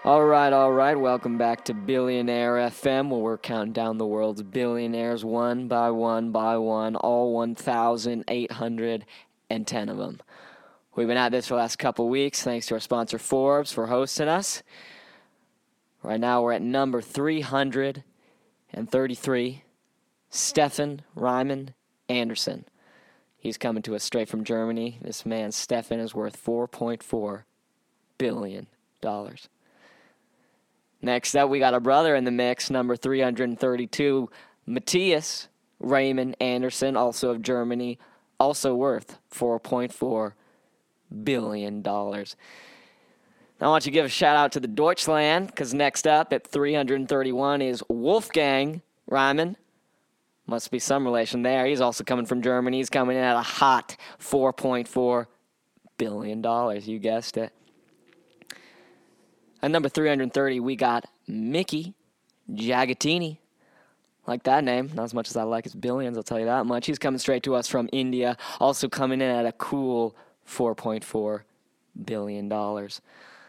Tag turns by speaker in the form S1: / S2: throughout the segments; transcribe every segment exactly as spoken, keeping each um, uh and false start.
S1: All right, all right. Welcome back to Billionaire F M, where we're counting down the world's billionaires one by one by one, all one thousand eight hundred ten of them. We've been at this for the last couple weeks, thanks to our sponsor Forbes for hosting us. Right now we're at number three hundred thirty-three, Stefan Ryman Anderson. He's coming to us straight from Germany. This man, Stefan, is worth four point four billion dollars. Next up, we got a brother in the mix, number three hundred thirty-two, Matthias Raymond Anderson, also of Germany, also worth four point four billion dollars. Now, I want you to give a shout-out to the Deutschland, because next up at three hundred thirty-one is Wolfgang Ryman. Must be some relation there. He's also coming from Germany. He's coming in at a hot four point four billion dollars. You guessed it. At number three hundred thirty, we got Mickey Jagatini. Like that name. Not as much as I like his billions, I'll tell you that much. He's coming straight to us from India. Also coming in at a cool four point four billion dollars.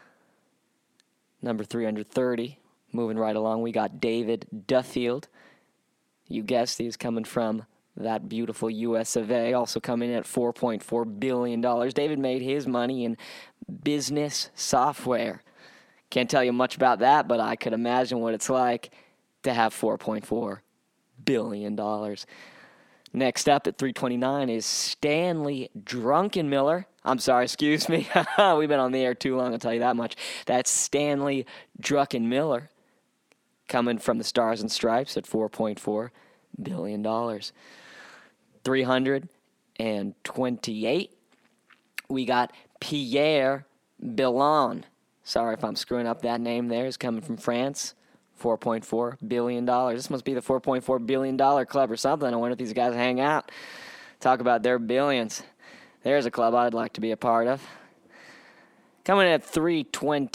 S1: Number three hundred thirty, moving right along, we got David Duffield. You guessed he's coming from that beautiful U S of A, also coming in at four point four billion dollars. David made his money in business software. Can't tell you much about that, but I could imagine what it's like to have four point four billion dollars. Next up at three twenty-nine is Stanley Druckenmiller. I'm sorry, excuse me. We've been on the air too long, I'll tell you that much. That's Stanley Druckenmiller, coming from the Stars and Stripes at four point four billion dollars. three hundred twenty-eight, we got Pierre Billon. Sorry if I'm screwing up that name there. He's coming from France, four point four billion dollars. This must be the four point four billion dollars club or something. I wonder if these guys hang out, talk about their billions. There's a club I'd like to be a part of. Coming in at three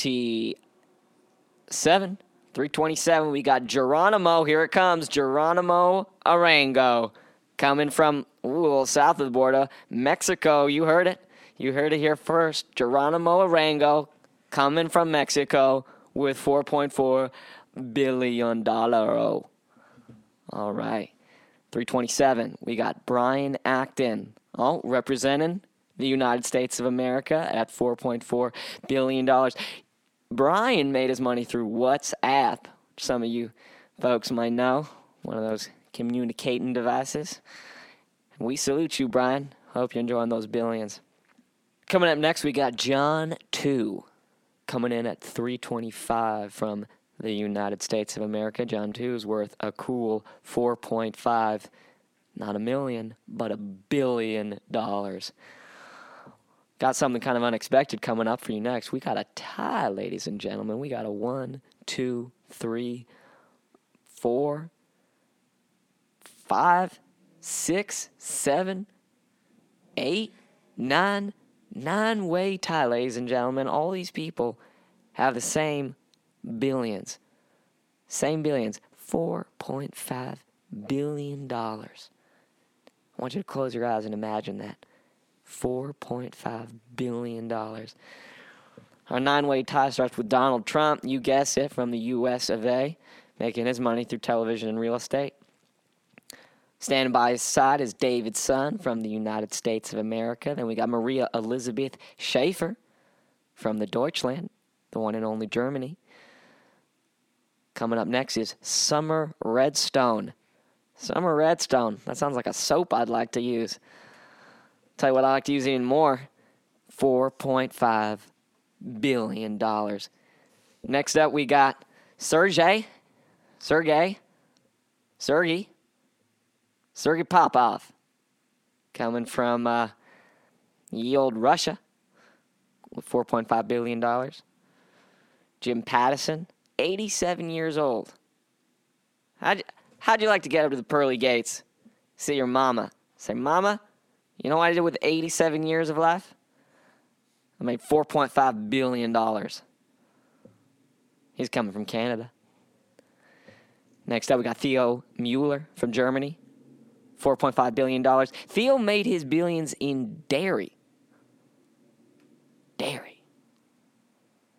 S1: twenty-seven, three twenty-seven, we got Geronimo. Here it comes, Geronimo Arango, coming from ooh, a little south of the border, Mexico. You heard it. You heard it here first. Geronimo Arango, coming from Mexico with four point four billion dollars. All right. three twenty-seven, we got Brian Acton. Oh, representing the United States of America at four point four billion dollars. Brian made his money through WhatsApp. Some of you folks might know. One of those communicating devices. We salute you, Brian. Hope you're enjoying those billions. Coming up next, we got John two, coming in at three twenty-five from the United States of America. John two is worth a cool four point five, not a million, but a billion dollars. Got something kind of unexpected coming up for you next. We got a tie, ladies and gentlemen. We got a one, two, three, four, five, six, seven, eight, nine, nine-way tie, ladies and gentlemen. All these people have the same billions. Same billions. four point five billion dollars. I want you to close your eyes and imagine that. four point five billion dollars. Our nine-way tie starts with Donald Trump. You guess it, from the U S of A, making his money through television and real estate. Standing by his side is David's son from the United States of America. Then we got Maria Elizabeth Schaefer from the Deutschland, the one and only Germany. Coming up next is Summer Redstone. Summer Redstone. That sounds like a soap I'd like to use. Tell you what I like to use even more. four point five billion dollars. Next up, we got Sergey. Sergey. Sergey. Sergey Popov. Coming from uh, ye old Russia with four point five billion dollars. Jim Pattison, eighty-seven years old. How'd you, how'd you like to get up to the pearly gates? See your mama. Say, Mama, you know what I did with eighty-seven years of life? I made four point five billion dollars. He's coming from Canada. Next up, we got Theo Mueller from Germany. four point five billion dollars. Theo made his billions in dairy. Dairy.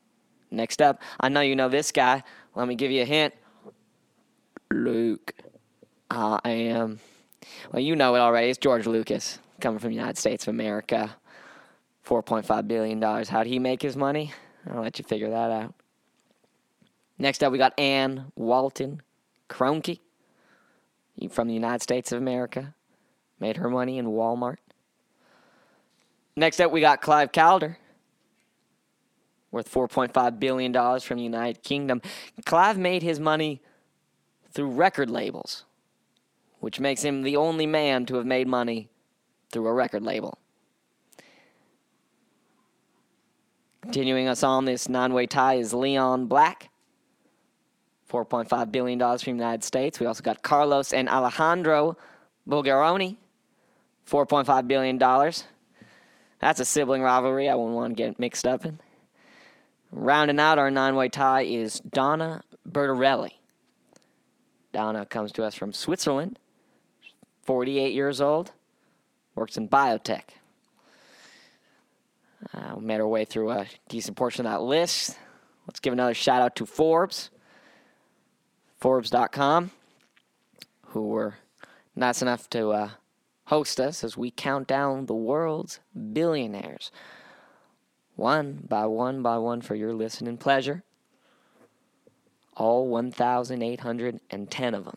S1: Next up, I know you know this guy. Let me give you a hint. Luke. I am. Well, you know it already. It's George Lucas, coming from the United States of America. four point five billion dollars. How'd he make his money? I'll let you figure that out. Next up, we got Ann Walton Kroenke, from the United States of America. Made her money in Walmart. Next up, we got Clive Calder, worth four point five billion dollars from the United Kingdom. Clive made his money through record labels, which makes him the only man to have made money through a record label. Continuing us on this nine-way tie is Leon Black, four point five billion dollars from the United States. We also got Carlos and Alejandro Bulgaroni, four point five billion dollars. That's a sibling rivalry I wouldn't want to get mixed up in. Rounding out our nine-way tie is Donna Bertarelli. Donna comes to us from Switzerland, forty-eight years old, works in biotech. Uh, we made our way through a decent portion of that list. Let's give another shout out to Forbes, Forbes dot com, who were nice enough to uh, host us as we count down the world's billionaires, one by one by one for your listening pleasure. All one thousand eight hundred ten of them.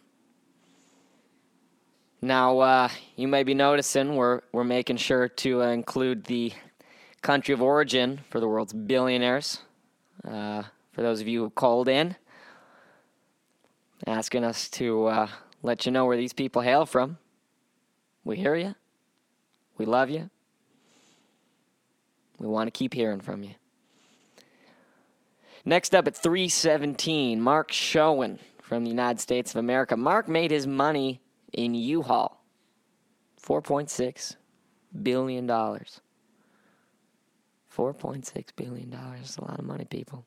S1: Now, uh, you may be noticing we're we're making sure to uh, include the country of origin for the world's billionaires. Uh, for those of you who called in, asking us to uh, let you know where these people hail from. We hear you. We love you. We want to keep hearing from you. Next up at three seventeen, Mark Schoen from the United States of America. Mark made his money in U-Haul, four point six billion dollars. four point six billion dollars. That's a lot of money, people.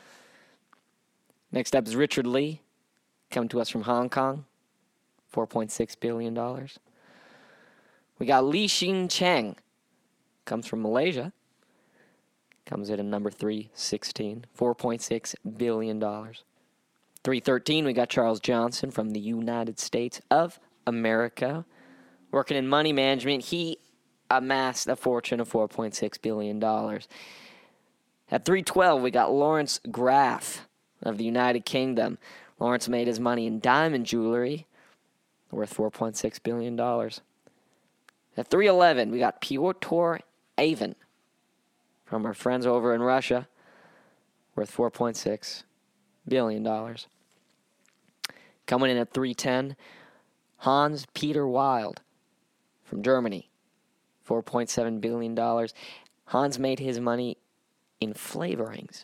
S1: Next up is Richard Lee, coming to us from Hong Kong, four point six billion dollars. We got Li Xin Cheng, comes from Malaysia. Comes in at number three sixteen, four point six billion dollars. three thirteen, we got Charles Johnson from the United States of America. Working in money management, he amassed a fortune of four point six billion dollars. At three twelve, we got Lawrence Graff of the United Kingdom. Lawrence made his money in diamond jewelry, worth four point six billion dollars. At three eleven, we got Pyotr Avin from our friends over in Russia, worth four point six billion dollars. Coming in at three ten, Hans Peter Wild from Germany, four point seven billion dollars. Hans made his money in flavorings.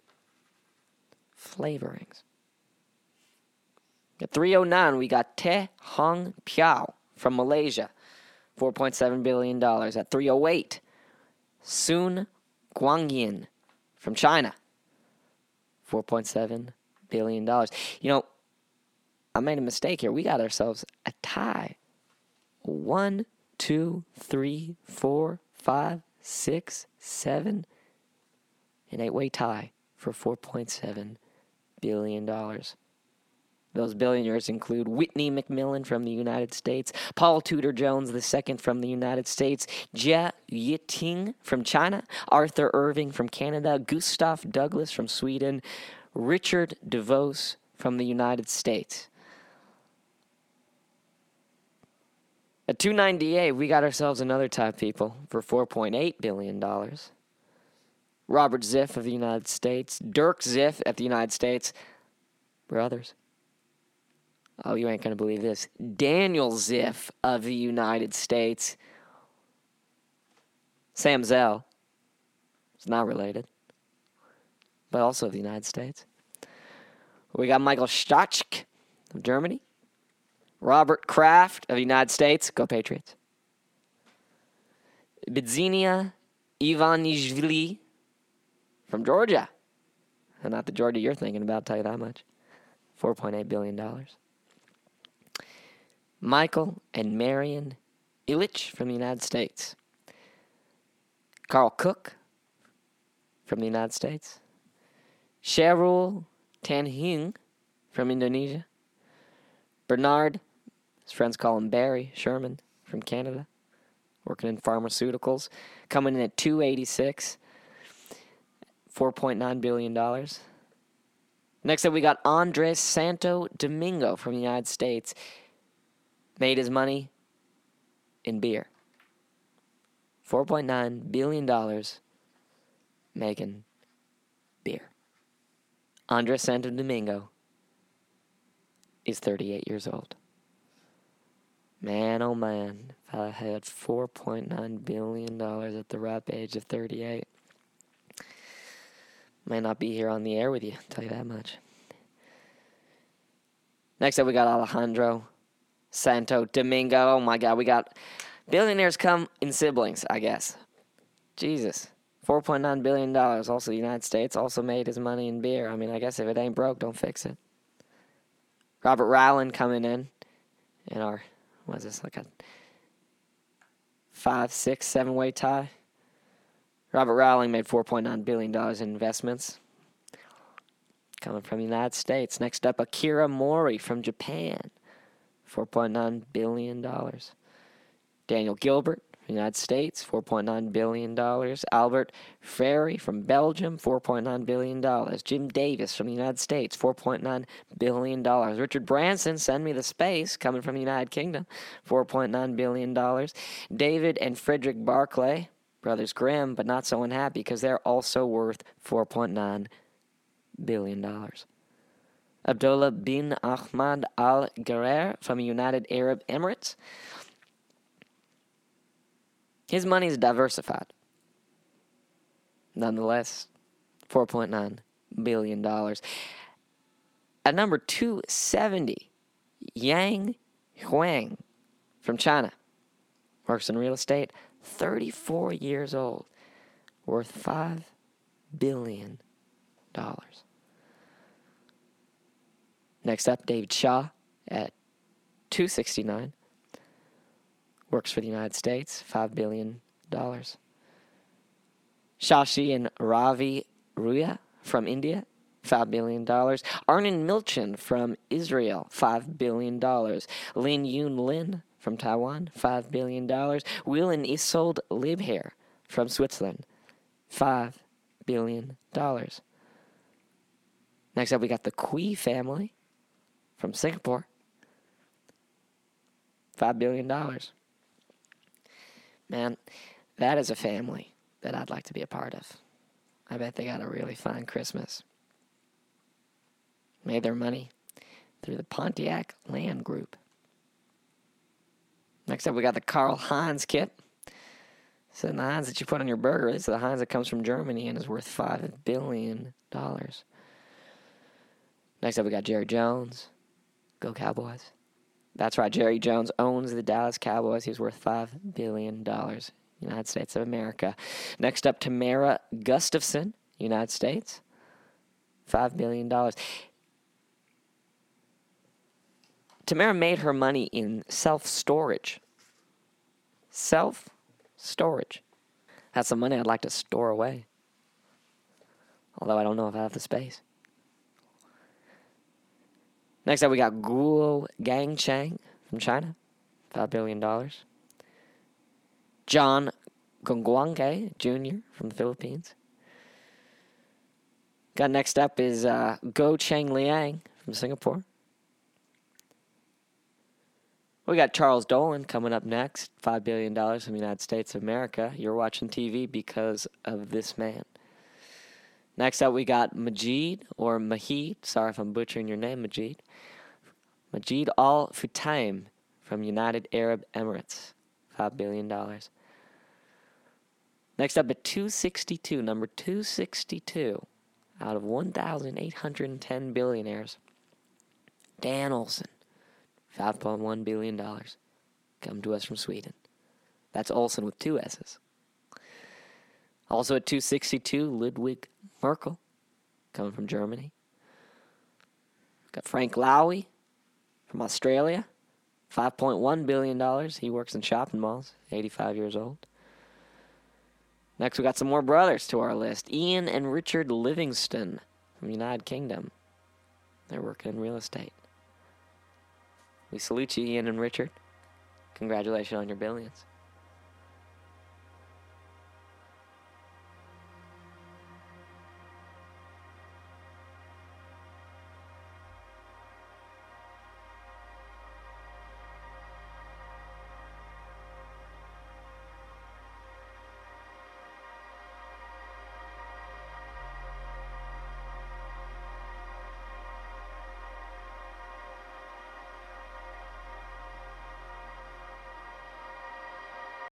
S1: Flavorings. At three oh nine, we got Te Hong Piao from Malaysia, four point seven billion dollars. At three oh eight, Sun Guangyin from China, four point seven billion dollars. You know, I made a mistake here. We got ourselves a tie. One, two, three, four, five, six, seven. An eight-way tie for four point seven billion dollars. Those billionaires include Whitney McMillan from the United States, Paul Tudor Jones the second from the United States, Jia Yiting from China, Arthur Irving from Canada, Gustav Douglas from Sweden, Richard DeVos from the United States. At two ninety-eight, we got ourselves another tie, people, for four point eight billion dollars. Robert Ziff of the United States, Dirk Ziff of the United States, brothers. Oh, you ain't going to believe this. Daniel Ziff of the United States. Sam Zell is not related, but also of the United States. We got Michael Stachk of Germany. Robert Kraft of the United States. Go Patriots. Bidzina Ivanishvili from Georgia. And not the Georgia you're thinking about, I'll tell you that much. four point eight billion dollars. Michael and Marion Illich from the United States. Carl Cook from the United States. Syahrul Tanjung from Indonesia. Bernard, his friends call him Barry Sherman from Canada, working in pharmaceuticals, coming in at two eighty-six, four point nine billion dollars. Next up, we got Andres Santo Domingo from the United States. Made his money in beer. four point nine billion dollars making beer. Andres Santo Domingo is thirty-eight years old. Man, oh man, if I had four point nine billion dollars at the ripe age of thirty-eight, may not be here on the air with you, I'll tell you that much. Next up, we got Alejandro Santo Domingo. Oh my God, we got billionaires come in siblings, I guess. Jesus. four point nine billion dollars. Also, the United States also made his money in beer. I mean, I guess if it ain't broke, don't fix it. Robert Rowland coming in in our, what is this, like a five, six, seven-way tie. Robert Rowling made four point nine billion dollars in investments. Coming from the United States. Next up, Akira Mori from Japan. four point nine billion dollars. Daniel Gilbert from the United States, four point nine billion dollars. Albert Frary from Belgium, four point nine billion dollars. Jim Davis from the United States, four point nine billion dollars. Richard Branson, Send Me the Space, coming from the United Kingdom, four point nine billion dollars. David and Frederick Barclay, Brothers Grimm, but not so unhappy because they're also worth four point nine billion dollars. Abdullah bin Ahmad Al Gharair from the United Arab Emirates. His money is diversified. Nonetheless, four point nine billion dollars. At number two seventy, Yang Huang from China. Works in real estate, thirty-four years old, worth five billion dollars. Next up, David Shaw at two sixty-nine. Works for the United States, five billion dollars. Shashi and Ravi Ruya from India, five billion dollars. Arnon Milchan from Israel, five billion dollars. Lin Yun Lin from Taiwan, five billion dollars. Will and Isolde Libher from Switzerland, five billion dollars. Next up, we got the Kui family from Singapore, five billion dollars. Man, that is a family that I'd like to be a part of. I bet they got a really fine Christmas. Made their money through the Pontiac Land Group. Next up, we got the Karl Heinz kit. So the Heinz that you put on your burger is the Heinz that comes from Germany and is worth five billion dollars. Next up, we got Jerry Jones. Go Cowboys. That's right, Jerry Jones owns the Dallas Cowboys. He's worth five billion dollars. United States of America. Next up, Tamara Gustafson, United States. five billion dollars. Tamara made her money in self-storage. Self-storage. That's some money I'd like to store away. Although I don't know if I have the space. Next up, we got Guo Gangchang from China, five billion dollars. John Gongwangke Junior from the Philippines. Got next up is uh, Go Cheng Liang from Singapore. We got Charles Dolan coming up next, five billion dollars from the United States of America. You're watching T V because of this man. Next up, we got Majid, or Mahid. Sorry if I'm butchering your name, Majid. Majid Al Futtaim from United Arab Emirates, five billion dollars. Next up at two sixty-two, number two sixty-two, out of one thousand eight hundred ten billionaires, Dan Olsen, five point one billion dollars. Come to us from Sweden. That's Olsen with two S's. Also at two sixty-two, Ludwig Merkel, coming from Germany. Got Frank Lowy from Australia, five point one billion dollars. He works in shopping malls, eighty-five years old. Next, we got some more brothers to our list. Ian and Richard Livingston, from the United Kingdom. They're working in real estate. We salute you, Ian and Richard. Congratulations on your billions.